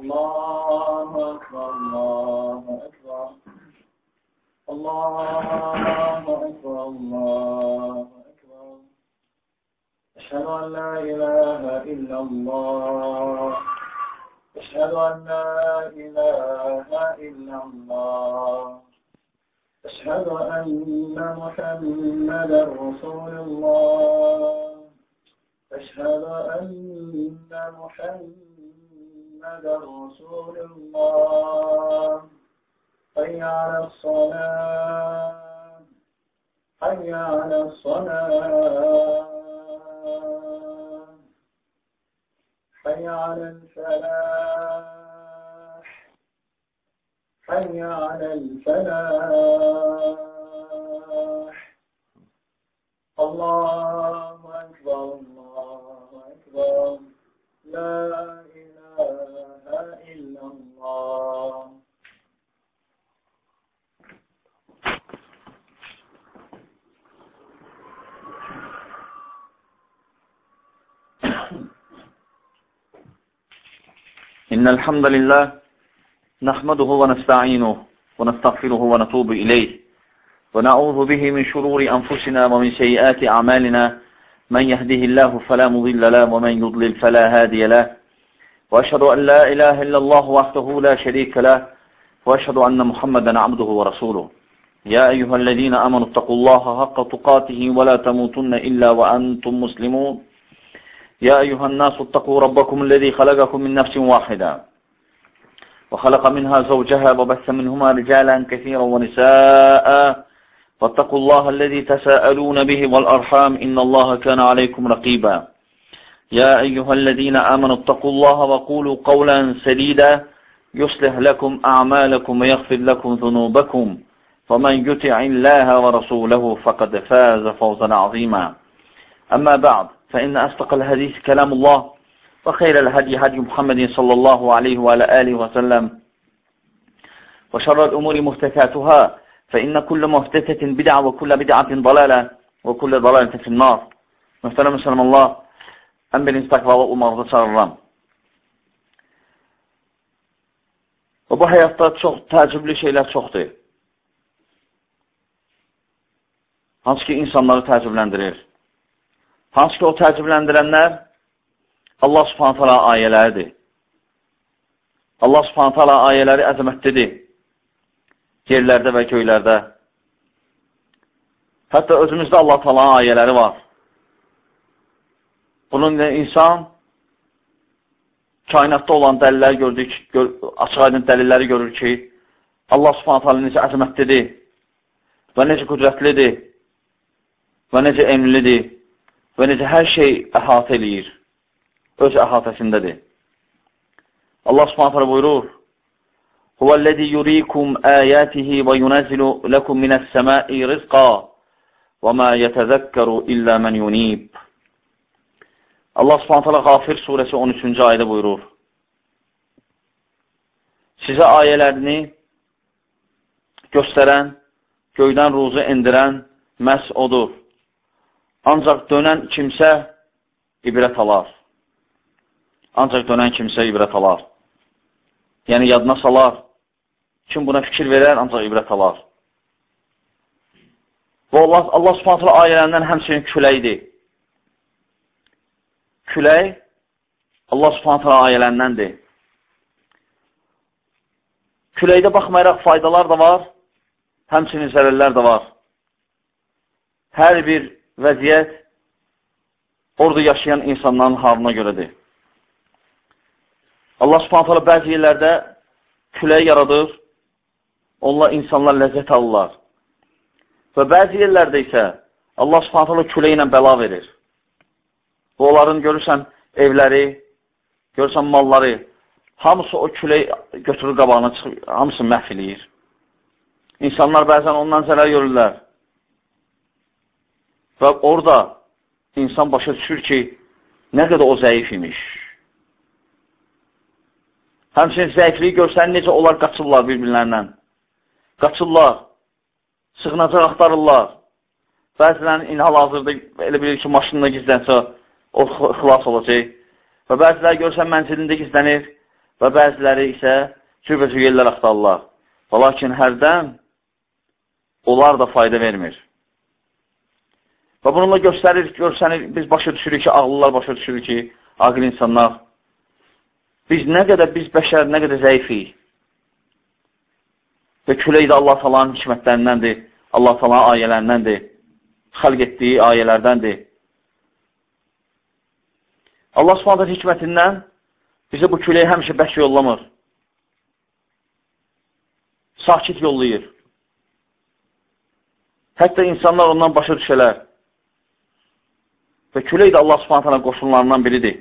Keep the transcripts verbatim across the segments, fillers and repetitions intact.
الله أكبر الله أكبر الله أكبر الله أكبر أشهد أن لا إله إلا الله أشهد أن لا إله إلا الله أشهد أن محمدا رسول الله أشهد أن محمدا رسول الله حي على الصلاة حي على الصلاة حي على الفلاح حي على الفلاح الله أكبر الله أكبر لا إله إلا الله. إن الحمد لله نحمده ونستعينه ونستغفره ونتوب إليه ونعوذ به من شرور أنفسنا ومن سيئات أعمالنا من يهده الله فلا مضل له ومن يضلل فلا هادي له وأشهد أن لا إله إلا الله وحده لا شريك له وأشهد أن محمدا عبده ورسوله يا أيها الذين آمنوا اتقوا الله حق تقاته ولا تموتن إلا وأنتم مسلمون يا أيها الناس اتقوا ربكم الذي خلقكم من نفس واحدة وخلق منها زوجها وبث منهما رجالا كثيرا ونساء واتقوا الله الذي تساءلون به والأرحام إن الله كان عليكم رقيبا يا أيها الذين آمنوا اتقوا الله وقولوا قولا سديدا يصلح لكم أعمالكم ويغفر لكم ذنوبكم ومن يطع الله ورسوله فقد فاز فوزا عظيما أما بعد فإن أصدق الحديث كلام الله وخير الهدي هدي محمد صلى الله عليه وعلى آله وسلم وشر الأمور محدثاتها فإن كل محدثة بدعة وكل بدعة ضلالة وكل ضلالة في النار. Muhterem Müslümanlar, ən birinci təqvalı olmağınızı çağırıram. Və bu həyatda çox təəccüblü şeylər çoxdur. Hansı ki, insanları təəccübləndirir. Hansı ki, o təəccübləndirənlər Allah subhanət hala ayələridir. Allah subhanət hala ayələri əzəmətlidir. Yerlərdə və göylərdə. Hətta özümüzdə Allah taala ayələri var. Bunun insan kainatda olan dəlilləri gördük, gör, açıq aydın dəlilləri görür ki, Allah subhanət hala necə əzəmətlidir və necə qüdrətlidir və necə emlidir və necə hər şey əhatə eləyir. Öz əhatəsindədir. Allah subhanət hala buyurur: Huvəl-ləzi yurikum əyatihi və yunəzilu ləkum minəs-səmai rizqa və mə yətəzəkkəru illə mən yunib. Allah subhanət hala Qafir surəsi on üçüncü ayədə buyurur: Sizə ayələrini göstərən, göydən ruzu endirən məhz odur. Ancaq dönən kimsə ibrət alar. Ancaq dönən kimsə ibrət alar. Yəni, yadına salar. Kim buna fikir verər, ancaq ibrət alar. Və Allah, Allah subhanət hala ayələrindən həmçinin küləkdir. Külək Allah subhanət hala ayələndəndir. Küləkdə baxmayaraq faydalar da var, həmçinin zərərlər də var. Hər bir vəziyyət orada yaşayan insanların halına görədir. Allah subhanət hala bəzi yerlərdə külək yaradır, onlar insanlar ləzzət alırlar. Və bəzi yerlərdə isə Allah subhanət hala küləyi ilə bəla verir. Və onların görürsən evləri, görürsən malları, hamısı o külək götürür qabağına çıxır, hamısı məhv eləyir. İnsanlar bəzən ondan zərər görürlər. Və orada insan başa düşür ki, nə qədər o zəif imiş. Həmçinin zəifliyi görsən, necə onlar qaçırlar bir-birlərindən. Qaçırlar, sığınacaq axtarırlar. Bəzilərin inhal-hazırda elə bilir ki, maşınına gizlənsə, o xilas olacaq. Və bəziləri görsən, mənzilində gizlənir və bəziləri isə cürbəcür yerlər axtarırlar. Və lakin hərdən onlar da fayda vermir. Və bununla göstərir, görsənir, biz başa düşürük ki, ağlılar başa düşürük ki, aqil insanlar, biz nə qədər, biz bəşər, nə qədər zəifik. Və külək də Allah Taala'nın hikmətlərindəndir, Allah Taala'nın ayələrindəndir, xəlq etdiyi ayələrdəndir. Allah Subhanahu hikmətindən bizə bu küləyi həmişə bək yollamır. Sakit yollayır. Hətta insanlar ondan başa düşələr. Və külək də Allah Subhanahu qoşunlarından biridir.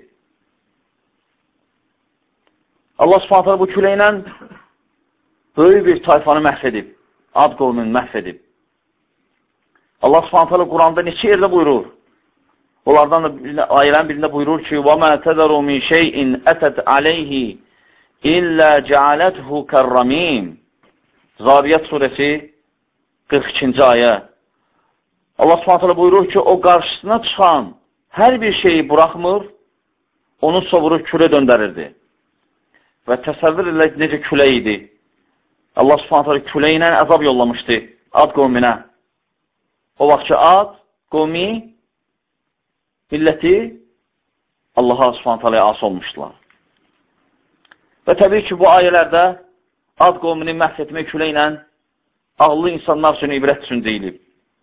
Allah Subhanahu bu küləklə böyük bir tayfanı məhv edib. Ad qovmunu məhv edib. Allah Subhanahu Quranda neçə yerdə buyurur? Onlardan da ayələrin birində buyurur ki: وَمَا تَذَرُ مِنْ شَيْءٍ أَتَتْ عَلَيْهِ إِلَّا جَعَلَتْهُ كَالرَّمِيمِ Zariyat surəsi qırx ikinci ayə. Allah Subhanahu buyurur ki, o qarşısına çıxan hər bir şeyi buraxmır, onu sovurur, külə döndərirdi. Və təsəvvür ilə necə külək idi. Allah Subhanahu külə ilə əzab yollamışdı Ad qovminə. O vaxt ki, Ad qovmi milləti Allaha Subhanahu as olmuşdular. Və təbii ki, bu ayələrdə Ad qovmini məhv etmək külə ilə ağıllı insanlar üçün ibrət üçün deyilib.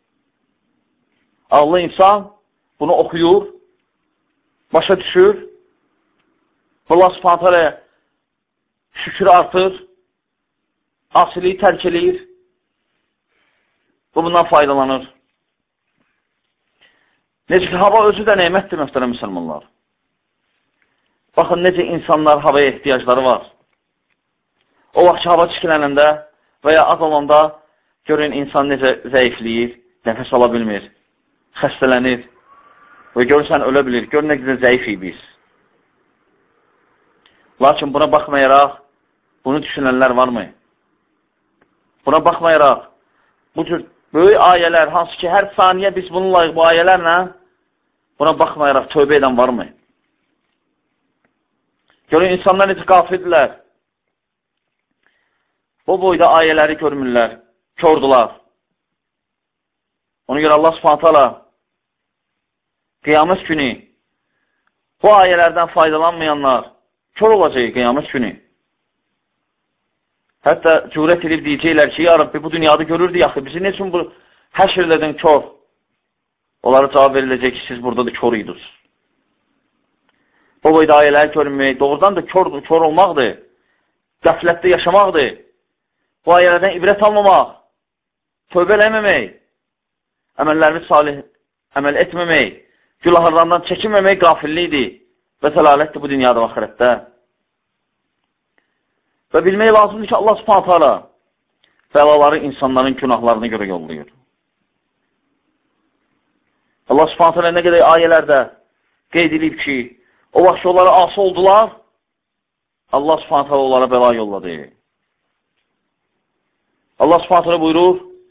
Ağıllı insan bunu oxuyur, başa düşür, Allah Subhanahu şükür artır, asiliyi tərk eləyir və bundan faydalanır. Necə ki, hava özü də neymətdir, mühtərəm müsəlmanlar. Baxın, necə insanlar havaya ehtiyacları var. O vaxt ki, hava çikiləndə və ya az olanda görün, insan necə zəifləyir, nəfəs ala bilmir, xəstələnir və görürsən, ölə bilir. Gör, nə qədər zəifik biz. Lakin buna baxmayaraq, bunu düşünənlər varmı? Buna baxmayaraq, bu cür böyük ayələr, hansı ki, hər saniyə biz bununla, bu ayələrlə, buna baxmayaraq, tövbə edən varmı? Görün, insanlar necə qafildirlər. O boyda ayələri görmürlər, kördülər. Ona görə Allah Subhanahu qiyamət günü bu ayələrdən faydalanmayanlar kör olacaq qiyamət günü. Hətta cürət edib deyəcəklər ki, ya Rabbi, bu dünyada görürdü yaxı, bizi ne üçün bu həşrlərdən kör? Onlara cavab veriləcək ki, siz burada da kör idiniz. Bu boyda ayələri görmək, doğrudan da kör, kör olmaqdır, qəflətdə yaşamaqdır. Bu ayələrdən ibrət almamaq, tövbə eləməmək, əməllərimiz salih əməl etməmək, günahlardan çəkinməmək qafillikdir və təlalətdir bu dünyada və axirətdə. Və bilmək lazımdır ki, Allah Subhanahu taala bəlaları insanların günahlarına görə yollayır. Allah Subhanahu taala nə qədər ayələrdə qeyd edib ki, o vaxt onlara asi oldular, Allah Subhanahu taala onlara bəla yolladı. Allah Subhanahu taala buyurur: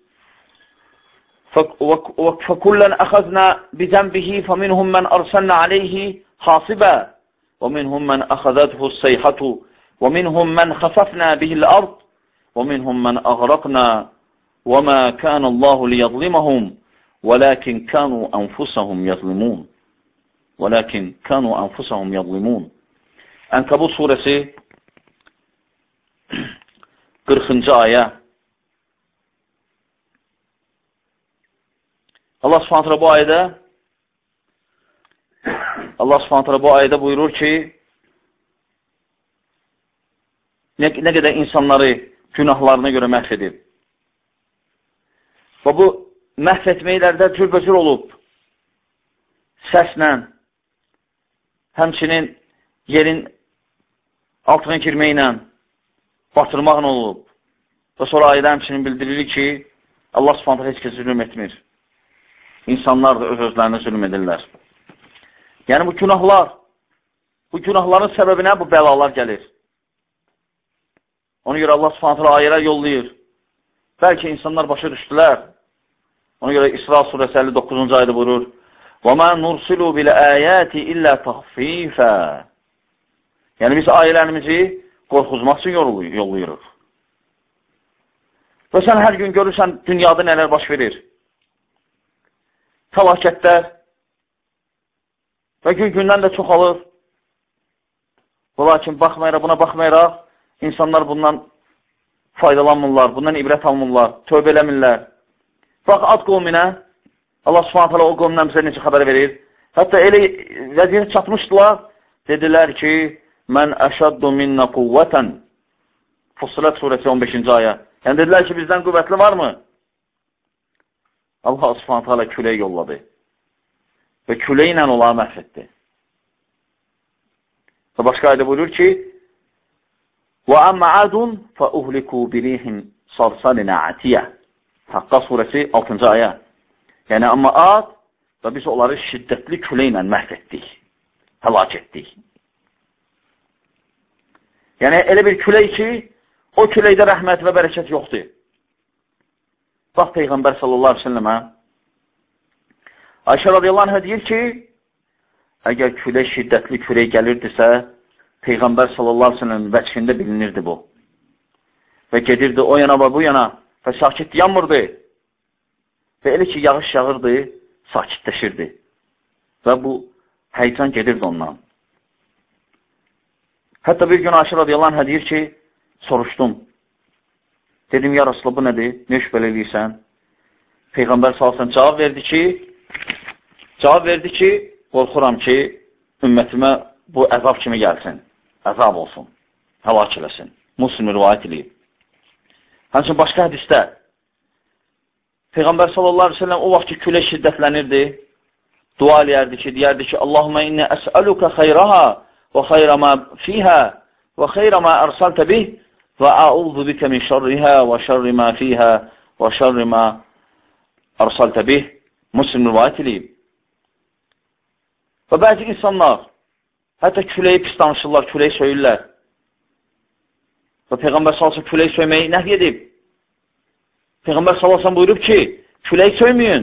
فَكُلًّا أَخَذْنَا بِذَنْبِهِ فَمِنْهُمْ مَنْ أَرْسَلْنَا عَلَيْهِ حَاصِبًا وَمِنْهُمْ مَنْ أَخَذَتْهُ الصَّيْحَةُ وَمِنْهُمْ مَنْ خَسَفْنَا بِهِ الْأَرْضِ وَمِنْهُمْ مَنْ أَغْرَقْنَا وَمَا كَانَ اللَّهُ لِيَظْلِمَهُمْ وَلَكِنْ كَانُوا أَنْفُسَهُمْ يَظْلِمُونَ وَلَكِنْ كَانُوا أَنْفُسَهُمْ يَظْلِمُونَ Ənkabut surəsi qırxıncı ayə. Allah Subhanahu bu ayədə Allah Subhanahu bu ayədə buyurur ki, nə, nə qədər insanları günahlarına görə məhv edib. Və bu məhv etməklərdə cürbəcür olub, səslə, həmçinin yerin altına girməklə, batırmaqla olub. Və sonra ayədə həmçinin bildirilir ki, Allah Subhanahu heç kəs zülm etmir. İnsanlar da öz-özlərinə zülm edirlər. Yəni, bu günahlar, bu günahların səbəbinə bu bəlalar gəlir. Ona görə Allah Subhanahu ayələr yollayır. Bəlkə insanlar başa düşdülər. Ona görə İsra surəsi əlli doqquzuncu ayədə buyurur: وَمَا نُرْسِلُوا بِالْآيَاتِ إِلَّا تَخْفِيفًا Yəni, biz ayələrimizi qorxuzmaq üçün yollayırıq. Və sən hər gün görürsən dünyada nələr baş verir. Fəlakətlər və gün-gündən də çoxalır. Və lakin baxmayaraq, buna baxmayaraq, insanlar bundan faydalanmırlar, bundan ibrət almırlar, tövbə eləmirlər. Bax, ad qovminə, Allah subhanət hələ o qovminə bizə necə xəbər verir. Hətta elə vəziyyət çatmışdılar, dedilər ki, mən əşəddu minnə quvvətən. Fussilat surəsi on beşinci ayə. Yəni, dedilər ki, bizdən qüvvətli varmı? Allah subhanət hələ külək yolladı. Və külək ilə onları məhv etdi. Və başqa ayda buyurur ki, وَأَمَّ عَادٌ فَأُهْلِكُوا بِرِيحٍ صَرْصَلٍ عَتِيَةٍ Haqqa surəsi altıncı ayə. Yəni, amma ad və biz onları şiddətli küləklə məhv etdik, həlak etdik. Yəni, elə bir külək ki, o küləkdə rəhmət və bərəkət yoxdur. Bax, Peyğəmbər sallallahu aleyhi ve səlləmə Ayşə radiyallahu anh deyir ki, əgər külək şiddətli külək gəlirdisə, Peyğəmbər sallallahu aleyhi ve səlləmin vəçhində bilinirdi bu. Və gedirdi o yana və bu yana və sakit yanmırdı. Və elə ki, yağış yağırdı, sakitləşirdi. Və bu həycan gedirdi ondan. Hətta bir gün Ayşə radiyallahu anh deyir ki, soruşdum. Dedim, ya Rasulullah, bu nədir? Ne iş belə eləyirsən? Peyğəmbər sallallahu aleyhi ve sellem cavab verdi ki, cavab verdi ki, qorxuram ki, ümmətimə bu əzab kimi gəlsin. Əzab olsun. Həlak eləsin. Müslim rivayət eləyib. Həmçin başqa hədisdə Peyğəmbər sallallahu aleyhi ve sellem o vaxt ki, külək şiddətlənirdi, dua eləyərdi ki, deyərdi ki, Allahumma inni əs'aluka xeyraha və xeyra ma fiha və xeyra ma ərsaltə bih və əuzu bikə min şərriha və şərri ma fiha və şərri ma ərsaltə bih. Müslim rivayət eləyib. Və bəzi insanlar hətta küləyi pis danışırlar, küləyi söyürlər. Və Peyğəmbər sallallahu aleyhi ve sellem küləyi söyməyi nəhy edib. Peyğəmbər sallallahu aleyhi ve sellem buyurub ki, küləyi söyməyin.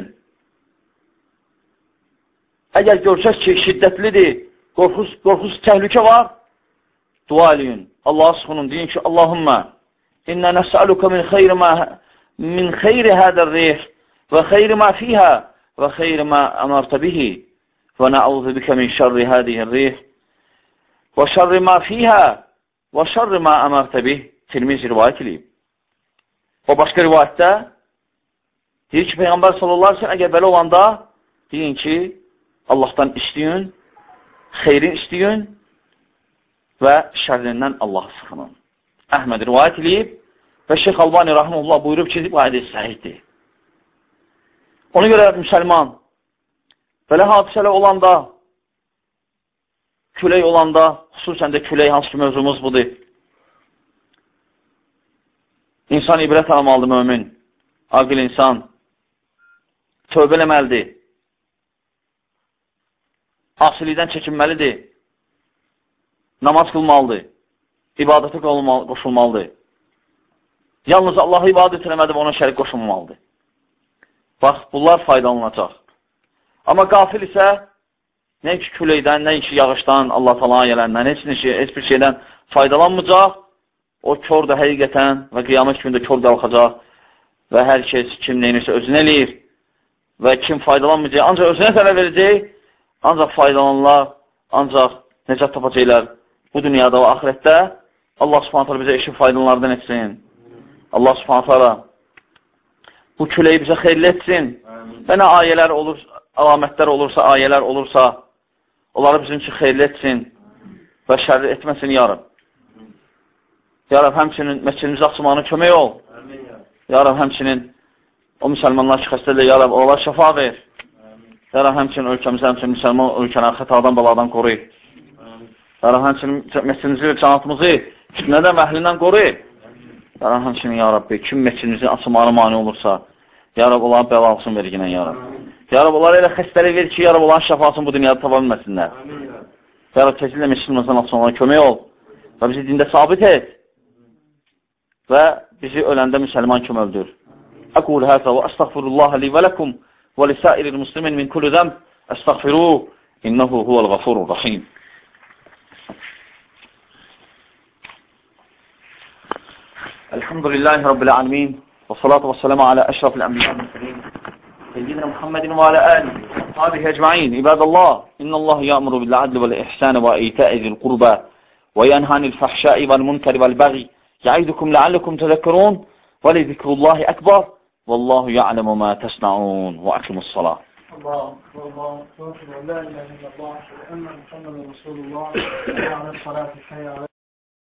Əgər görsəz ki, şiddətlidir, qorxuz, qorxuz təhlükə var, dua eləyin. Allah'a sıxının, deyin ki, Allahümmə, innə nəsəluka min xeyri ma, min xeyri hədər rih və xeyri ma fiyhə və xeyri ma əmərtə bihi və nə'udhu bikə min şərri hədihir rih və şərri ma fiyhə və şərri ma əmərtə bih. Tirmizi rivayət eləyib. O başqa rivayətdə deyir ki, Peyğəmbər sallallahu aleyhi ve sellem əgər belə olanda deyin ki, Allahdan istəyin, xeyrin istəyin və şərrindən Allah sıxının. Əhməd rivayət eləyib və Şeyx Albani rahimehullah buyurub ki, bu hədis səhihdir. Ona görə müsəlman belə hadisələr olanda, külək olanda, xüsusən də külək hansı ki mövzumuz budur. İnsan ibrət almalıdır mömin, aqil insan, tövbə eləməlidir, asilikdən çəkinməlidir, namaz qılmalıdır, ibadətə qoşulmalıdır. Yalnız Allah'a ibadət eləmədir və ona şərik qoşulmalıdır. Bax, bunlar faydalanacaq. Amma qafil isə nə ki küləkdən, nə ki yağışdan, Allah falan gələndən, heç, heç bir şeydən faydalanmayacaq. O kör də həqiqətən və qiyamət günündə kör qalxacaq və hər kəs kim neynirsə özünə eləyir və kim faydalanmayacaq, ancaq özünə zərər verəcək, ancaq faydalanırlar, ancaq nəcat tapacaqlar bu dünyada və axirətdə. Allah subhanət hala bizə eşi faydalardan etsin. Allah subhanət hala bu küləyi bizə xeyirli etsin və nə ayələr olur, əlamətlər olursa, ayələr olursa, onları bizim üçün xeyirli etsin və şərri etməsin, ya Rab. Ya Rab, həmçinin məscidimizi açmağına kömək ol. Ya Rab, həmçinin o müsəlmanlar ki, xəstədir, ya Rab, onlar şəfa ver. Ya Rab, həmçinin ölkəmizi, həmçinin müsəlman ölkələri xətadan, baladan qoruy. Ya Rab, həmçinin məscidimizi və cəmatımızı fitnədən və əhlindən qoruy. Ya Rab, həmçinin, ya Rabbi, kim məscidimizin açmağına mani olursa, ya Rab, onların bəlasını verginən, ya Rab. Ya Rab, onlara elə xəstəlik ver ki, ya Rab, onların şəfasını bu dünyada tapa bilməsinlər. Ya Rab, tezliklə məscidimizdən açmağına kömək ol və bizi dində sabit et və bizi öləndə müsəlman kimi öldür. Aqul hada və əstəğfirullah li və ləkum və lisəiril muslimin min kulli zəmb əstəğfiruh innehu huvəl ğafurur rahim. الحمد لله رب العالمين والصلاة والسلام على أشرف الأنبياء والمرسلين سيدنا محمد وعلى آله وصحبه أجمعين. عباد الله، إن الله يأمر بالعدل والإحسان وإيتاء ذي القربى وينهى عن الفحشاء والمنكر والبغي يعظكم لعلكم تذكرون ولذكر الله أكبر والله يعلم ما تصنعون وأقيموا الصلاة. الله أكبر الله أكبر لا إله إلا الله وأن محمدا رسول الله وعلى الصلاة حي على